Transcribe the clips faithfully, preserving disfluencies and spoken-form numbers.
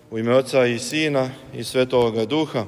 U ime Oca i Sina i Svetoga Duha.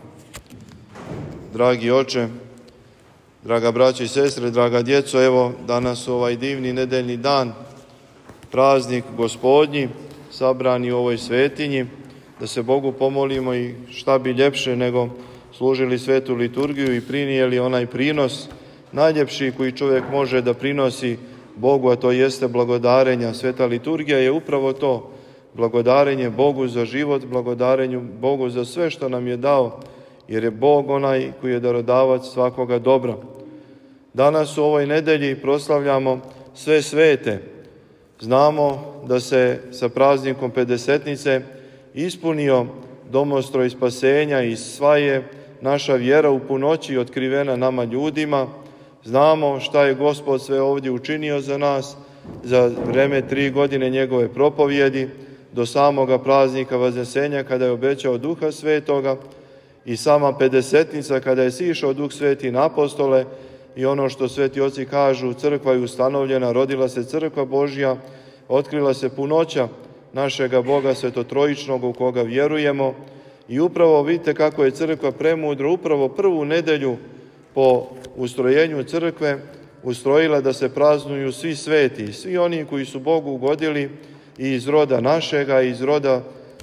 Dragi oče, draga braćo i sestre, draga djeco, evo danas ovaj divni nedeljni dan, praznik Gospodnji, sabrani u ovoj svetinji, da se Bogu pomolimo i šta bi ljepše nego služili svetu liturgiju i prinijeli onaj prinos najljepši koji čovjek može da prinosi Bogu, a to jeste blagodarenja. Sveta liturgija je upravo to, blagodarenje Bogu za život, blagodarenju Bogu za sve što nam je dao, jer je Bog onaj koji je darodavac svakoga dobra. Danas u ovoj nedelji proslavljamo sve svete. Znamo da se sa praznikom Pedesetnice ispunio domostroj spasenja i sva je naša vjera u punoći otkrivena nama ljudima. Znamo šta je Gospod sve ovdje učinio za nas za vreme tri godine njegove propovjedi, do samoga praznika Vaznesenja kada je obećao Duha Svetoga i sama Pedesetnica kada je sišao Duh Sveti na apostole i ono što sveti oci kažu, crkva je ustanovljena, rodila se crkva Božja, otkrila se punoća našega Boga svetotrojičnog u koga vjerujemo i upravo vidite kako je crkva premudro, upravo prvu nedelju po ustrojenju crkve ustrojila da se praznuju svi sveti, svi oni koji su Bogu ugodili i iz roda našega, iz roda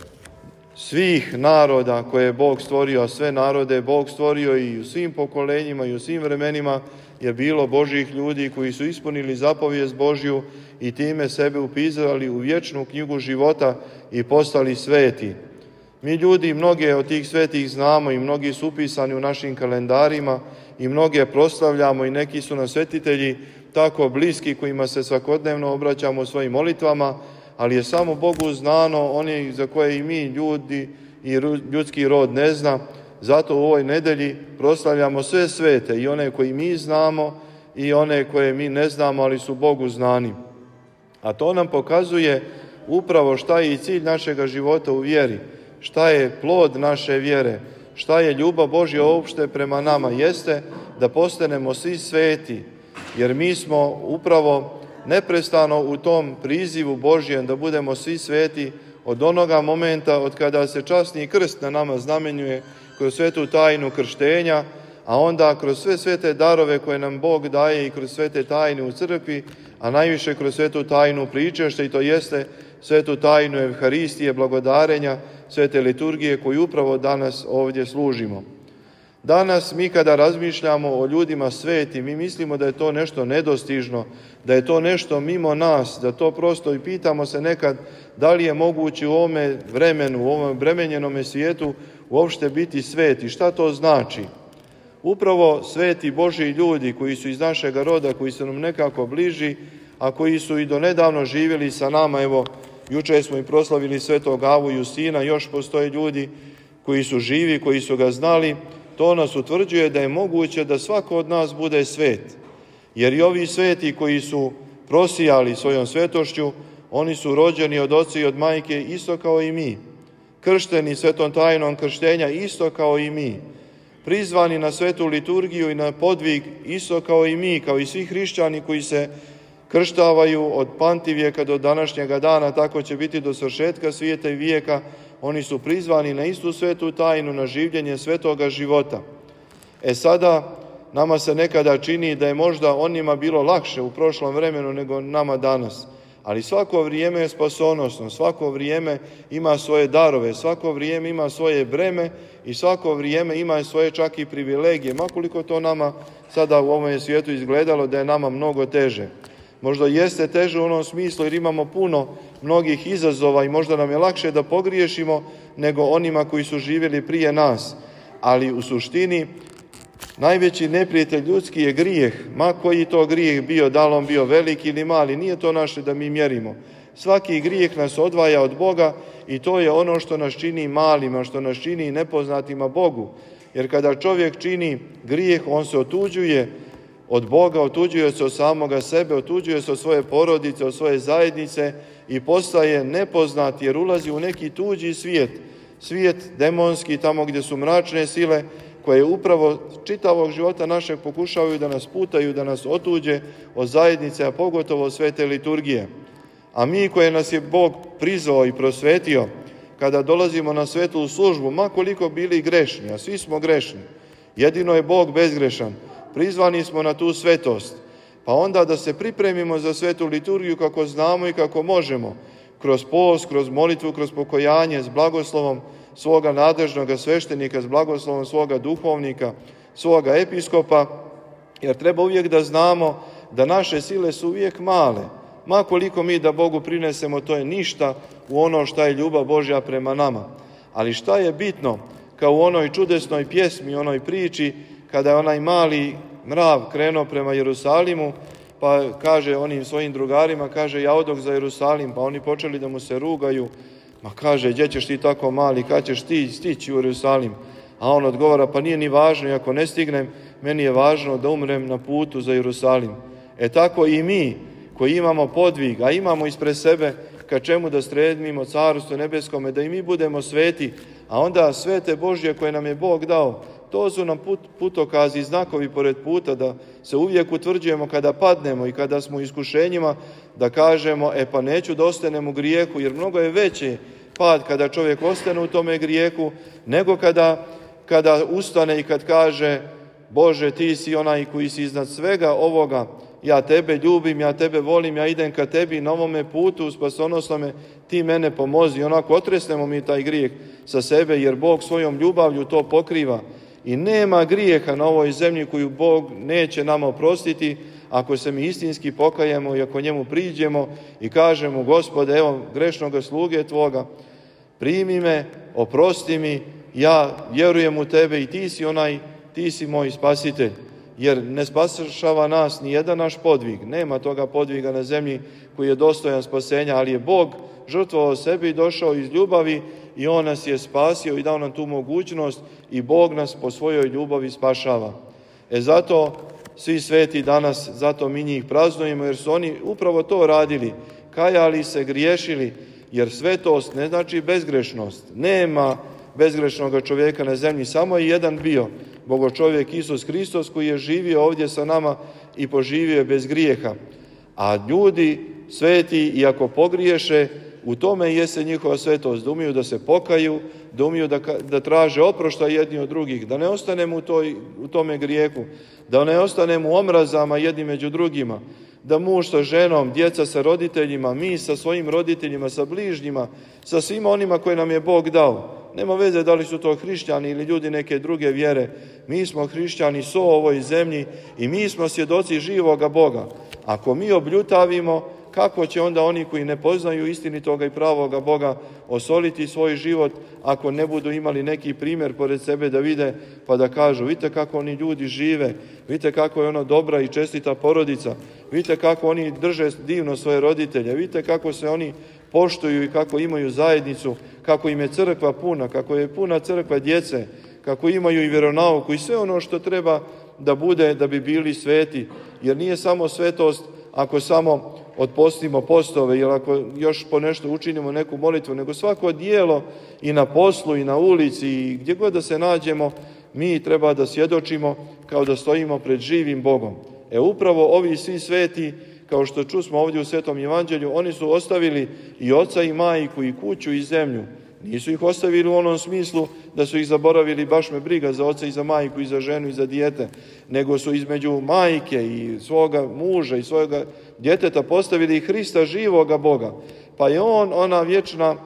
svih naroda koje je Bog stvorio, a sve narode je Bog stvorio i u svim pokolenjima i u svim vremenima je bilo Božjih ljudi koji su ispunili zapovijest Božju i time sebe upisali u vječnu knjigu života i postali sveti. Mi ljudi mnoge od tih svetih znamo i mnogi su upisani u našim kalendarima i mnoge proslavljamo i neki su nam svetitelji tako bliski kojima se svakodnevno obraćamo u svojim molitvama, ali je samo Bogu znano oni za koje i mi ljudi i ljudski rod ne zna. Zato u ovoj nedelji proslavljamo sve svete, i one koje mi znamo i one koje mi ne znamo, ali su Bogu znani. A to nam pokazuje upravo šta je i cilj našega života u vjeri, šta je plod naše vjere, šta je ljubav Božja uopšte prema nama, jeste da postanemo svi sveti, jer mi smo upravo neprestano u tom prizivu Božjem da budemo svi sveti od onoga momenta od kada se časni krst na nama znamenjuje kroz svetu tajnu krštenja, a onda kroz sve svete darove koje nam Bog daje i kroz svete tajne u crkvi, a najviše kroz svetu tajnu pričešća, i to jeste svetu tajnu Evharistije, blagodarenja, svete liturgije koju upravo danas ovdje služimo. Danas mi kada razmišljamo o ljudima sveti, mi mislimo da je to nešto nedostižno, da je to nešto mimo nas, da to prosto i pitamo se nekad da li je moguće u ovome vremenu, u ovom bremenjenome svijetu uopšte biti sveti. Šta to znači? Upravo sveti Božji ljudi koji su iz našega roda, koji su nam nekako bliži, a koji su i do nedavno živjeli sa nama, evo, juče smo i proslavili svetog Avu Justina, još postoje ljudi koji su živi, koji su ga znali. To nas utvrđuje da je moguće da svako od nas bude svet. Jer i ovi sveti koji su prosijali svojom svetošću, oni su rođeni od oca i od majke isto kao i mi. Kršteni svetom tajnom krštenja isto kao i mi. Prizvani na svetu liturgiju i na podvig isto kao i mi, kao i svi hrišćani koji se krštavaju od pamtivijeka do današnjega dana, tako će biti do svršetka svijeta i vijeka. Oni su prizvani na istu svetu tajnu, na življenje svetoga života. E sada, nama se nekada čini da je možda onima bilo lakše u prošlom vremenu nego nama danas. Ali svako vrijeme je spasonosno, svako vrijeme ima svoje darove, svako vrijeme ima svoje breme i svako vrijeme ima svoje čak i privilegije, makoliko to nama sada u ovom svijetu izgledalo da je nama mnogo teže. Možda jeste teže u onom smislu jer imamo puno mnogih izazova i možda nam je lakše da pogriješimo nego onima koji su živjeli prije nas. Ali u suštini najveći neprijatelj ljudski je grijeh, ma koji to grijeh bio, da li on bio veliki ili mali, nije to naše da mi mjerimo. Svaki grijeh nas odvaja od Boga i to je ono što nas čini malima, što nas čini nepoznatima Bogu. Jer kada čovjek čini grijeh, on se otuđuje od Boga, otuđuje se od samoga sebe, otuđuje se od svoje porodice, od svoje zajednice i postaje nepoznat jer ulazi u neki tuđi svijet, svijet demonski, tamo gdje su mračne sile koje upravo čitavog života našeg pokušavaju da nas putaju, da nas otuđe od zajednice, a pogotovo od svete liturgije. A mi koje nas je Bog prizvao i prosvetio, kada dolazimo na svetu službu, ma koliko bili grešni, a svi smo grešni, jedino je Bog bezgrešan, prizvani smo na tu svetost, pa onda da se pripremimo za svetu liturgiju kako znamo i kako možemo, kroz post, kroz molitvu, kroz pokojanje, s blagoslovom svoga nadležnog sveštenika, s blagoslovom svoga duhovnika, svoga episkopa, jer treba uvijek da znamo da naše sile su uvijek male. Ma koliko mi da Bogu prinesemo, to je ništa u ono šta je ljubav Božja prema nama. Ali šta je bitno, kao u onoj čudesnoj pjesmi, onoj priči, kada je onaj mali mrav krenuo prema Jerusalimu, pa kaže onim svojim drugarima, kaže, ja odok za Jerusalim, pa oni počeli da mu se rugaju, ma kaže, gdje ćeš ti tako mali, kad ćeš ti stići u Jerusalim? A on odgovara, pa nije ni važno, i ako ne stignem, meni je važno da umrem na putu za Jerusalim. E tako i mi, koji imamo podvig, a imamo ispred sebe ka čemu da stremimo Carstvu nebeskome, da i mi budemo sveti, a onda svete Božje koje nam je Bog dao, to su nam put, putokazi i znakovi pored puta, da se uvijek utvrđujemo kada padnemo i kada smo u iskušenjima, da kažemo, e pa neću da ostanem u grijehu, jer mnogo je veći pad kada čovjek ostane u tome grijehu, nego kada, kada ustane i kad kaže, Bože, ti si onaj koji si iznad svega ovoga, ja tebe ljubim, ja tebe volim, ja idem ka tebi na ovome putu spasonosnome, ti mene pomozi. Onako otresnemo mi taj grijeh sa sebe, jer Bog svojom ljubavlju to pokriva. I nema grijeha na ovoj zemlji koju Bog neće nama oprostiti, ako se mi istinski pokajemo i ako njemu priđemo i kažemo, Gospode, evo grešnoga sluge tvoga, primi me, oprosti mi, ja vjerujem u tebe i ti si onaj, ti si moj spasitelj. Jer ne spašava nas ni jedan naš podvig. Nema toga podviga na zemlji koji je dostojan spasenja, ali je Bog žrtvovao sebi i došao iz ljubavi i On nas je spasio i dao nam tu mogućnost i Bog nas po svojoj ljubavi spašava. E zato svi sveti danas, zato mi njih praznujemo, jer su oni upravo to radili, kajali se, griješili, jer svetost ne znači bezgrešnost. Nema bezgrešnog čovjeka na zemlji, samo je jedan bio, Bogočovjek Isus Hristos, koji je živio ovdje sa nama i poživio je bez grijeha. A ljudi sveti, iako pogriješe, u tome jeste njihova svetost, da umiju da se pokaju, da umiju da, da traže oproštaj jedni od drugih, da ne ostanemo u, toj, u tome grijehu, da ne ostanemo u omrazama jedni među drugima, da muž sa ženom, djeca sa roditeljima, mi sa svojim roditeljima, sa bližnjima, sa svima onima koje nam je Bog dao. Nema veze da li su to hrišćani ili ljudi neke druge vjere. Mi smo hrišćani so ovoj zemlji i mi smo svjedoci živoga Boga. Ako mi obljutavimo, kako će onda oni koji ne poznaju istinitoga i pravoga Boga osoliti svoj život ako ne budu imali neki primjer pored sebe da vide pa da kažu, vidite kako oni ljudi žive, vidite kako je ono dobra i čestita porodica, vidite kako oni drže divno svoje roditelje, vidite kako se oni poštuju i kako imaju zajednicu, kako im je crkva puna, kako je puna crkva djece, kako imaju i vjeronauku i sve ono što treba da bude da bi bili sveti. Jer nije samo svetost ako samo otpostimo postove ili ako još po nešto učinimo neku molitvu, nego svako dijelo i na poslu i na ulici i gdje god da se nađemo, mi treba da svjedočimo kao da stojimo pred živim Bogom. E upravo ovi svi sveti, kao što čusmo ovdje u Svetom Evanđelju, oni su ostavili i oca i majku i kuću i zemlju. Nisu ih ostavili u onom smislu da su ih zaboravili, baš me briga za oca i za majku i za ženu i za dijete, nego su između majke i svoga muža i svojega djeteta postavili Hrista živoga Boga. Pa je on ona vječna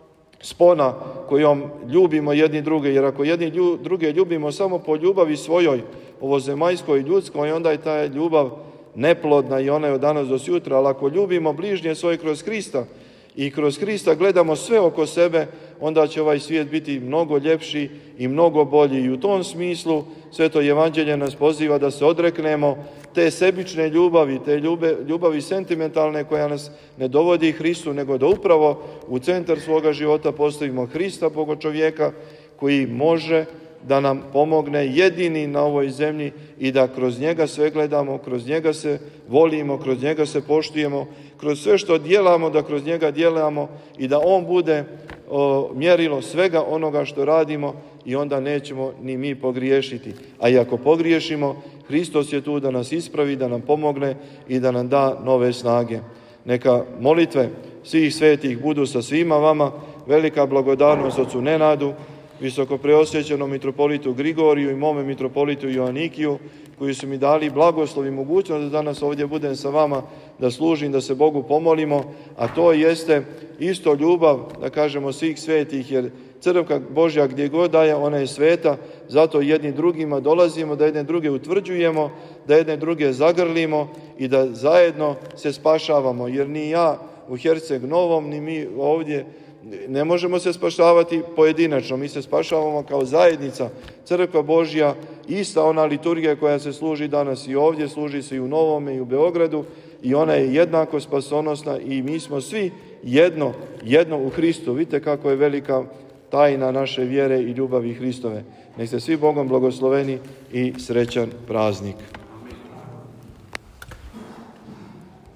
spona kojom ljubimo jedni druge, jer ako jedni druge ljubimo samo po ljubavi svojoj, ovozemaljskoj i ljudskoj, onda je ta ljubav neplodna i ona je od danas do sutra, ali ako ljubimo bližnje svoje kroz Hrista i kroz Hrista gledamo sve oko sebe, onda će ovaj svijet biti mnogo ljepši i mnogo bolji. I u tom smislu Sveto Evanđelje nas poziva da se odreknemo te sebične ljubavi, te ljube, ljubavi sentimentalne koja nas ne dovodi Hristu, nego da upravo u centar svoga života postavimo Hrista, Bogočovjeka, koji može da nam pomogne jedini na ovoj zemlji i da kroz njega sve gledamo, kroz njega se volimo, kroz njega se poštujemo, kroz sve što djelamo, da kroz njega djelamo i da on bude o, mjerilo svega onoga što radimo i onda nećemo ni mi pogriješiti. A i ako pogriješimo, Hristos je tu da nas ispravi, da nam pomogne i da nam da nove snage. Neka molitve svih svetih budu sa svima vama, velika blagodarnost ocu Nenadu, visokopreosvećenom mitropolitu Grigoriju i mome mitropolitu Joanikiju, koji su mi dali blagoslov i mogućnost da danas ovdje budem sa vama, da služim, da se Bogu pomolimo, a to jeste isto ljubav, da kažemo, svih svetih, jer crkva Božja gdje god daje, ona je sveta, zato jedni drugima dolazimo, da jedne druge utvrđujemo, da jedne druge zagrlimo i da zajedno se spašavamo, jer ni ja u Herceg Novom, ni mi ovdje ne možemo se spašavati pojedinačno, mi se spašavamo kao zajednica. Crkva Božja, ista ona liturgija koja se služi danas i ovdje, služi se i u Novome i u Beogradu i ona je jednako spasonosna i mi smo svi jedno, jedno u Hristu. Vidite kako je velika tajna naše vjere i ljubavi Hristove. Nek ste svi Bogom blagosloveni i srećan praznik.